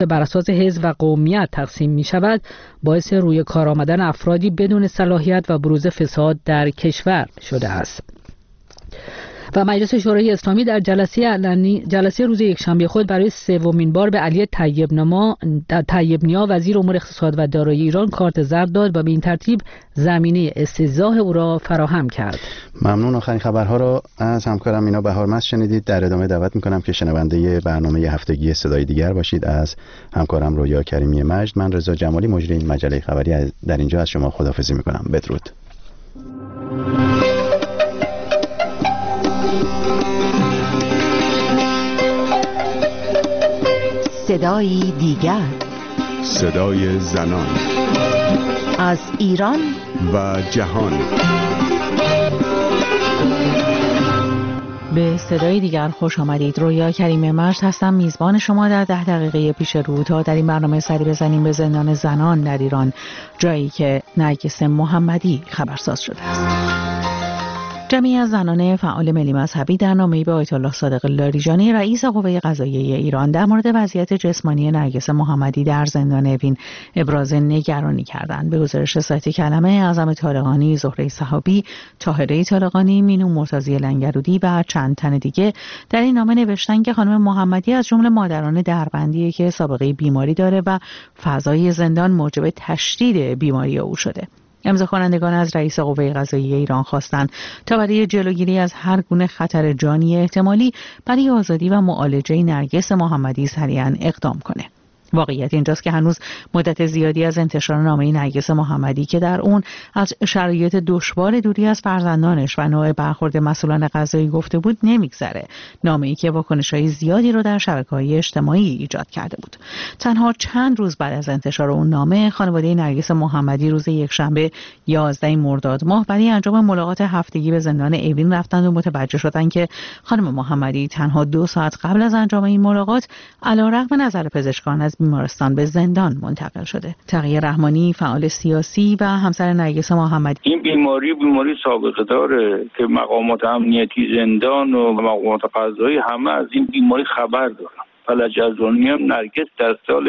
بر اساس حزب و قومیت تقسیم می شود، باعث روی کار آمدن افرادی بدون صلاحیت و بروز فساد در کشور شده است. و مجلس شورای اسلامی در جلسه روز یکشنبه خود برای سومین بار به علی طیب نیا وزیر امور اقتصاد و دارایی ایران کارت زرد داد و به این ترتیب زمینه استیضاح او را فراهم کرد. ممنون. آخرین خبرها را از همکارم مینا بهارمست شنیدید. در ادامه دعوت میکنم که شنونده برنامه هفتگی صدای دیگر باشید از همکارم رویا کریمی مجد. من رضا جمالی مجری این مجله خبری در اینجا از شما خداحافظی میکنم. بدرود. صدای دیگر، صدای زنان از ایران و جهان. به صدای دیگر خوش آمدید. رویا کریم مجد هستم، میزبان شما در 10 دقیقه پیش رو تا در این برنامه سری بزنیم به زندان زنان در ایران، جایی که نرگس محمدی خبرساز شده است. جمعی از زنان فعال ملی مذهبی در نامه‌ای به آیت الله صادق لاریجانی رئیس قوه قضاییه ایران در مورد وضعیت جسمانی نرگس محمدی در زندان اوین ابراز نگرانی کردند. به گزارش سایت کلمه، اعظم طالقانی، زهره صحابی، طاهره طالقانی، مینو مرتضی لنگرودی و چند تن دیگه در این نامه نوشتن که خانم محمدی از جمله مادران دربندیه که سابقه بیماری داره و فضای زندان موجب تشدید بیماری او شده. امضا کنندگان از رئیس قوه قضاییه ایران خواستند تا برای جلوگیری از هر گونه خطر جانی احتمالی برای آزادی و معالجه نرگس محمدی سریعاً اقدام کنه. واقعیت اینجاست که هنوز مدت زیادی از انتشار نامه نرگس محمدی که در اون از شرایط دشوار دوری از فرزندانش و نوع برخورد مسئولان قضایی گفته بود نمیگذره. نامه‌ای که واکنش‌های زیادی رو در شبکه‌های اجتماعی ایجاد کرده بود. تنها چند روز بعد از انتشار اون نامه، خانواده نرگس محمدی روز یکشنبه 11 مرداد ماه برای انجام ملاقات هفتگی به زندان اوین رفتند و متوجه شدند که خانم محمدی تنها 2 ساعت قبل از انجام این ملاقات علیرغم نظر پزشکان از بیمارستان به زندان منتقل شده. تقی رحمانی، فعال سیاسی و همسر نرگس محمدی: این بیماری سابقه داره که مقامات امنیتی زندان و مقامات قضایی همه از این بیماری خبر دارن. فلج ارزانی هم نرگس در سال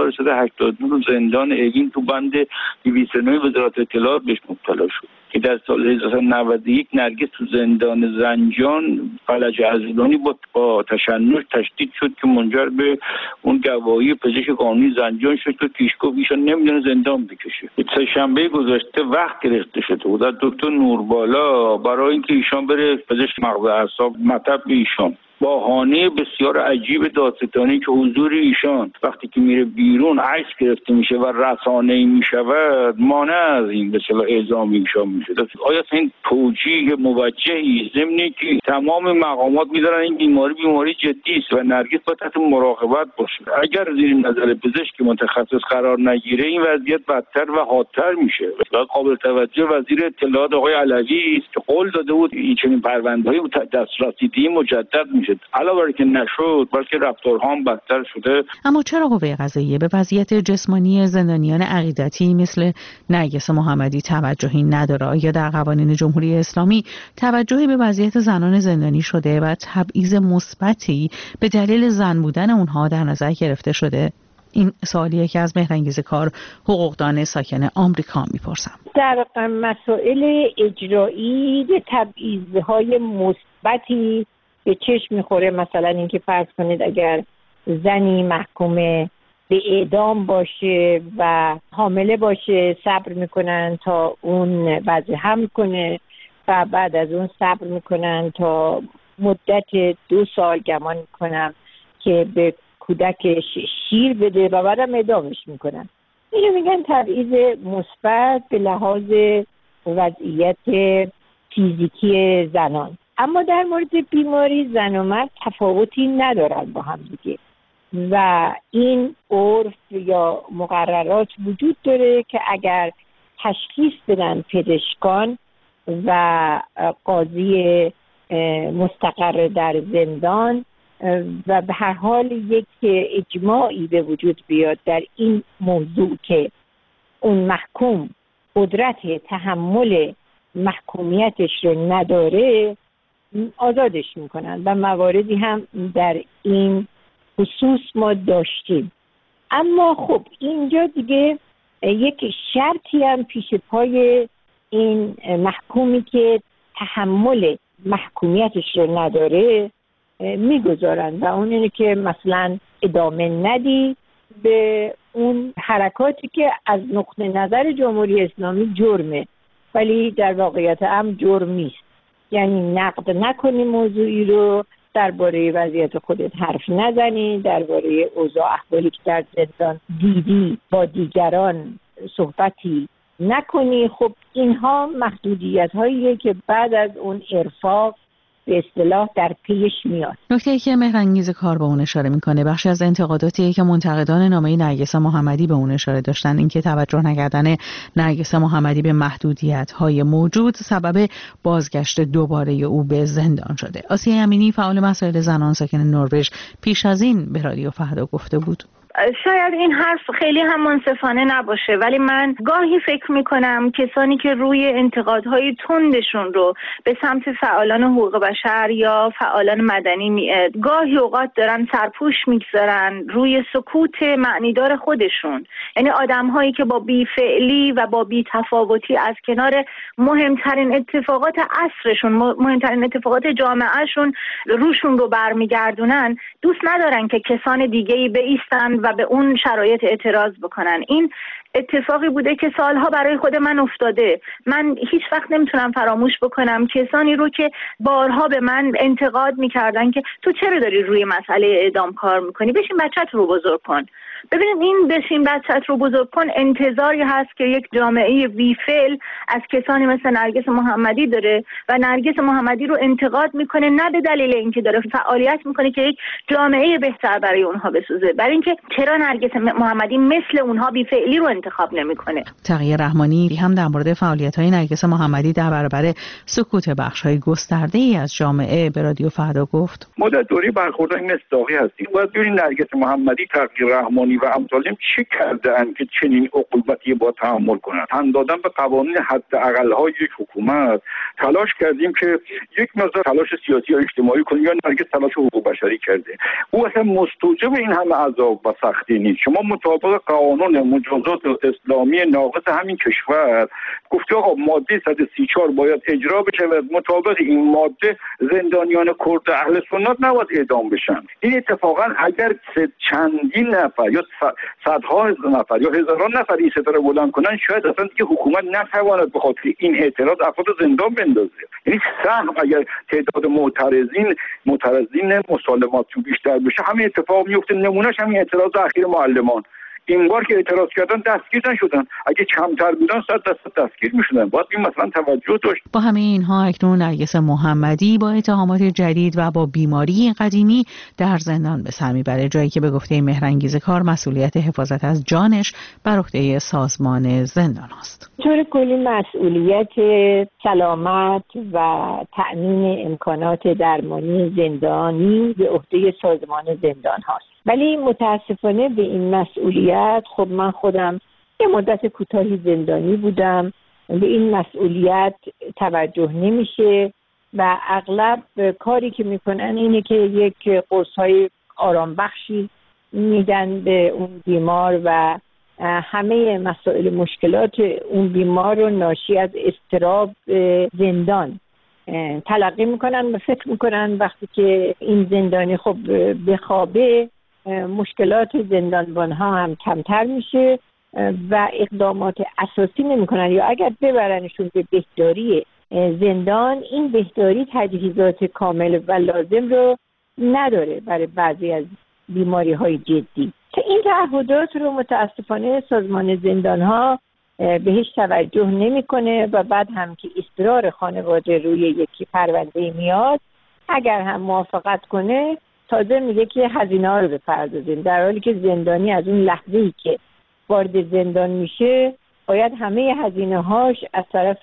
1382 زندان اوین تو بند 209 وزارت اطلاعات بهش مبتلا شد که در سال 1991 نرگس تو زندان زنجان فلج ارزانی با تشنج تشدید شد که منجر به اون گواهی پزشک قانونی زنجان شد که پیشگفت ایشان نمیدونه زندان بکشه. سه‌شنبه گذشته وقت گرفته شده بود از دکتر نوربالا برای اینکه ایشان بره پزشک مغز اعصاب مطب ایشان. بهانه بسیار عجیب دادستانی که حضور ایشان وقتی که میره بیرون عکس گرفته میشه و رسانه‌ای میشود مانع از این به اصطلاح اعزام ایشان میشه. آیا این توجیه موجهی ضمن که تمام مقامات میذارن این بیماری جدی است و نرگس باید تحت مراقبت باشه؟ اگر زیر نظر پزشک متخصص قرار نگیره این وضعیت بدتر و حادتر میشه. و قابل توجه وزیر اطلاعات آقای علوی است که قول داده بود این چنین پرونده‌ای دسترسی مجدد میشه. علاوه بر که نشد بلکه رفتارها هم بدتر شده. اما چرا قوه قضاییه به وضعیت جسمانی زندانیان عقیدتی مثل نرگس محمدی توجهی نداره؟ یا در قوانین جمهوری اسلامی توجهی به وضعیت زنان زندانی شده و تبعیض مثبتی به دلیل زن بودن اونها در نظر گرفته شده؟ این سوالیه که از مهرانگیز کار، حقوقدان ساکن آمریکا میپرسم. در مسائل اجرایی تبعیض‌های مثبتی به چشم میخوره. مثلا اینکه فرض کنید اگر زنی محکوم به اعدام باشه و حامله باشه صبر میکنن تا اون وضع حمل کنه و بعد از اون صبر میکنن تا مدت 2 سال گمان میکنم که به کودکش شیر بده و بعدم اعدامش میکنن. اینو میگن تبعیض مثبت به لحاظ وضعیت فیزیکی زنان. اما در مورد بیماری زن و مرد تفاوتی ندارن با هم دیگه و این عرف یا مقررات وجود داره که اگر تشخیص بدن پزشکان و قاضی مستقر در زندان و به هر حال یک اجماعی به وجود بیاد در این موضوع که اون محکوم قدرت تحمل محکومیتش رو نداره آزادش میکنن و مواردی هم در این خصوص ما داشتیم. اما خب اینجا دیگه یک شرطی هم پیش پای این محکومی که تحمل محکومیتش رو نداره میگذارن و اون اینه که مثلا ادامه ندی به اون حرکاتی که از نقطه نظر جمهوری اسلامی جرمه ولی در واقعیت هم جرم نیست. یعنی نقد نکنی موضوعی رو، درباره وضعیت خودت حرف نزنی، درباره اوضاع احوالی که در زندان دیدی با دیگران صحبتی نکنی. خب اینها محدودیت هاییه که بعد از اون ارفاق به اصطلاح در پیش میاد. نکته‌ای که مهرانگیز کار به اون اشاره میکنه بخشی از انتقاداتی که منتقدان نامه نرگس محمدی به اون اشاره داشتن این که توجه نکردن نرگس محمدی به محدودیت‌های موجود سبب بازگشت دوباره او به زندان شده. آسیه امینی فعال مسائل زنان ساکن نروژ پیش از این به رادیو فردا گفته بود شاید این حرف خیلی هم منصفانه نباشه ولی من گاهی فکر میکنم کسانی که روی انتقادهای تندشون رو به سمت فعالان حقوق بشر یا فعالان مدنی گاهی اوقات دارن سرپوش میگذارن روی سکوت معنیدار خودشون، یعنی آدمهایی که با بیفعلی و با بی‌تفاوتی از کنار مهمترین اتفاقات عصرشون، مهمترین اتفاقات جامعهشون روشون رو برمیگردونن، دوست ندارن که کسان دیگه‌ای بایستن و به اون شرایط اعتراض بکنن. این اتفاقی بوده که سالها برای خود من افتاده. من هیچ وقت نمیتونم فراموش بکنم کسانی رو که بارها به من انتقاد میکردن که تو چرا داری روی مسئله اعدام کار میکنی، بشین بچت رو بزرگ کن. ببینید این بشین بچت رو بزرگ کن انتظاری هست که یک جامعه بی‌فعل از کسانی مثل نرگس محمدی داره و نرگس محمدی رو انتقاد میکنه نه به دلیل اینکه داره فعالیت میکنه که یک جامعه بهتر برای اونها بسازه، برای اینکه چرا نرگس محمدی مثل اونها بی‌فعلی رو انتخاب نمیکنه. تقی رحمانی هم در مورد فعالیت‌های نرگس محمدی در برابر سکوت بخش‌های گسترده‌ای از جامعه به رادیو فردا گفت ما در دوره برخوردهای مصداقی هستیم. باید ببینید نرگس محمدی، تقی رحمانی و امثالهم چه کرده‌اند که چنین عقوبتی با تحمل کنند. تن دادن به قوانین حداقل‌های یک حکومت. تلاش کردیم که یک مقدار تلاش سیاسی یا اجتماعی کنیم یا نرگس تلاش حقوق بشری کرده. او اصلا مستوجب این همه عذاب و سختی نیست. شما مطابق قانون مجازات اسلامی ناقص همین کشور گفته آقا ماده 134 باید اجرا بشه و مطابق این ماده زندانیان کرد اهل سنت نباید اعدام بشن. این اتفاقا اگر چندین نفر یا صدها نفر یا هزاران نفر این ستاره بلند کنن شاید اصلا دیگه حکومت نتواند به خاطر این اعتراض افراد زندان بندازه. یعنی سهم اگر تعداد معترضین مسالمات بیشتر بشه همین اتفاق میفته. نمونهش همین اعتراض اخیر معلمان. این بار که اعتراض کردن دستگیر نشدن، اگه کمتر بودن 100% دستگیر میشدن. باید این مثلا توجه داشت. با همه اینها اکنون نرگس محمدی با اتهامات جدید و با بیماری قدیمی در زندان به سر میبره، جایی که به گفته مهرانگیز کار مسئولیت حفاظت از جانش بر عهده سازمان زندان است. طور کلی مسئولیت سلامت و تأمین امکانات درمانی زندانی به عهده سازمان زندان هاست. ولی متاسفانه به این مسئولیت خب من خودم یه مدت کوتاهی زندانی بودم، به این مسئولیت توجه نمیشه و اغلب کاری که میکنن اینه که یک قرص‌های آرام بخشی میدن به اون بیمار و همه مسائل مشکلات اون بیمار رو ناشی از اضطراب زندان تلقی میکنن و فکر میکنن وقتی که این زندانی خب بخوابه مشکلات زندانبان ها هم کمتر میشه و اقدامات اساسی نمیکنن، یا اگر ببرنشون به بهداری زندان این بهداری تجهیزات کامل و لازم رو نداره برای بعضی از بیماری های جدی که این تعهدات رو متاسفانه سازمان زندان ها بهش توجه نمیکنه و بعد هم که اصرار خانواده روی یکی پرونده میاد اگر هم موافقت کنه تازه میگه که هزینه ها رو بپردازیم، در حالی که زندانی از اون لحظه‌ای که وارد زندان میشه باید همه هزینه هاش از طرف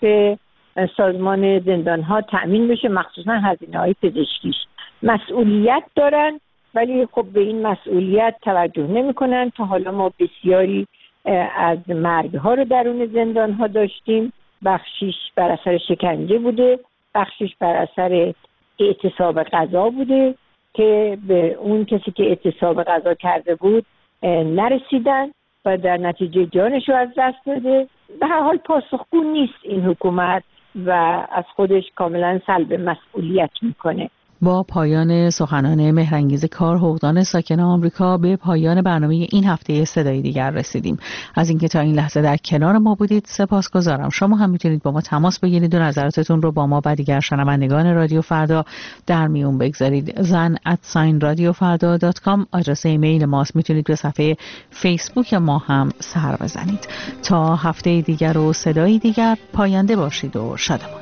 سازمان زندان ها تأمین بشه، مخصوصا هزینه های پزشکیش. مسئولیت دارن ولی خب به این مسئولیت توجه نمیکنن. تا حالا ما بسیاری از مرگ ها رو درون زندان ها داشتیم، بخشیش بر اثر شکنجه بوده، بخشیش بر اثر اعتصاب غذا بوده که به اون کسی که اعتصاب غذا کرده بود نرسیدن و در نتیجه جانش رو از دست داده. به هر حال پاسخگو نیست این حکومت و از خودش کاملا سلب مسئولیت میکنه. با پایان سخنان مهرانگیز کار حقوقدان ساکن آمریکا به پایان برنامه این هفته صدای دیگر رسیدیم. از اینکه تا این لحظه در کنار ما بودید سپاسگزارم. شما هم میتونید با ما تماس بگیرید و نظراتتون رو با ما و دیگر شنوندگان رادیو فردا در میون بگذارید. zan@radiofarda.com آدرس ایمیل ماست. میتونید به صفحه فیسبوک ما هم سر بزنید. تا هفته دیگر و صدای دیگر، پاینده باشید و شادمان.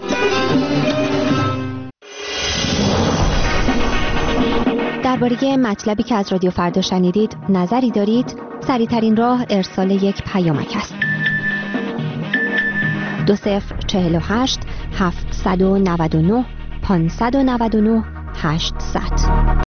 درباره مطلبی که از رادیو فردا شنیدید نظری دارید؟ سریع‌ترین راه ارسال یک پیامک است. 2048 799 599 800